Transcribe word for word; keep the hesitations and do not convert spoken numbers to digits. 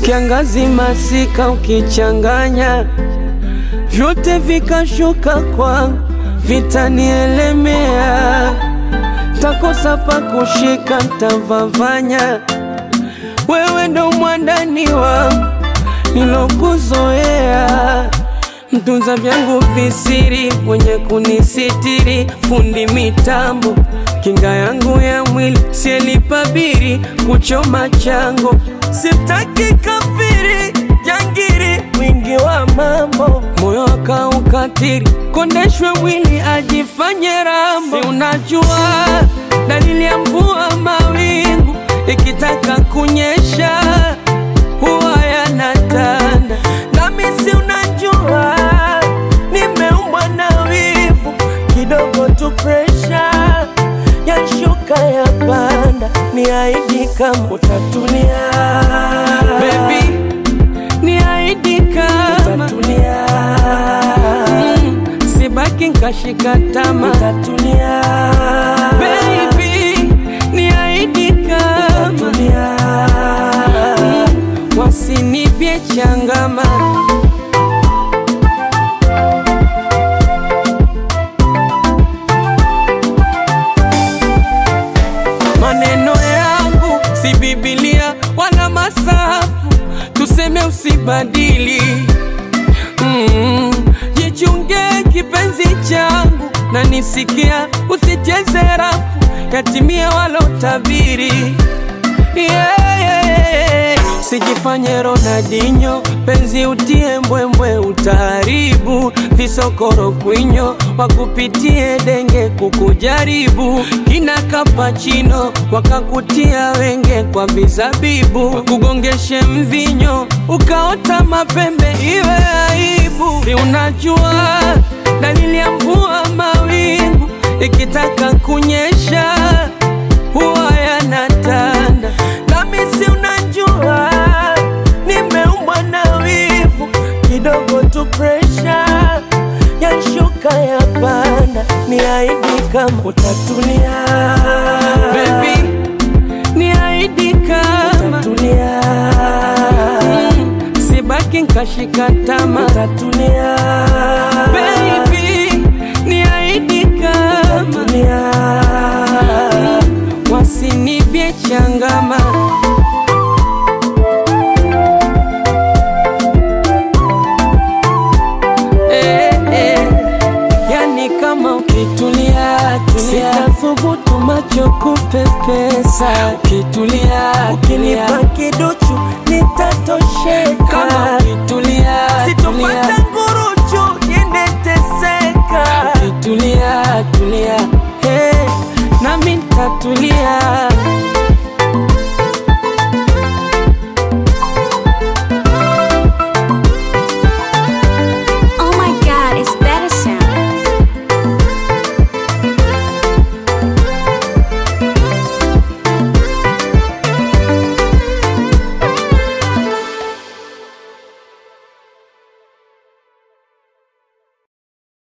kiangazi masika ukichanganya, vyote vikashuka kwangu, vitanielemea. Takosa pa kushika ntavavanya, wewe ndo mwandani wangu nilokuzoea. Mtunza vyangu visiri, mwenye kunisitiri, fundi mitambo, kinga yangu ya mwili, sielipabiri kuchoma chango. Sitaki kafiri, jangiri, mwingi wa mambo, moyo akaukatiri, kondeshwe mwili ajifanye rambo. Si unajua dalili ya mvua mawingu, ikitaka kunyesha huwa yanatanda. Nami si unajua nimeumbwa na wivu, kidogo tu pressure yashuka ya panda. Niahidi kama utatulia, baby, niahidi kama utatulia. mm, Sibaki nkashika tama, utatulia, baby, niahidi kama utatulia. mm, Wasinipye changama. Maneno yangu si Biblia wala masafu, tuseme usibadili. mm, Jichunge kipenzi changu, na nisikia usicheze rafu, yatimie wala utabiri. yeah, yeah, yeah. Sijifanye Ronaldinho, penzi utie mbwembwe utaharibu. Visokoro kwinyo, wakupitie denge kukujaribu. Kina kapachino, wakakutia wenge kwa vizabibu. Wakugongeshe mvinyo, ukaota mapembe iwe aibu. Si unajua dalili ya mvua mawingu, ikitaka kunyesha huwa yanatanda. Nami si unajua nimeumbwa na wivu, kidogo tu pressure yashuka ya panda. Niahidi kama utatulia, baby, niahidi kama utatulia. mm, Sibaki nkashika tama, utatulia, baby, niahidi kama utatulia. mm, Wasinipye changama. Ukitulia, sitathubutu macho kupepesa. Ukitulia, ukinipa kiduchu nitatosheka.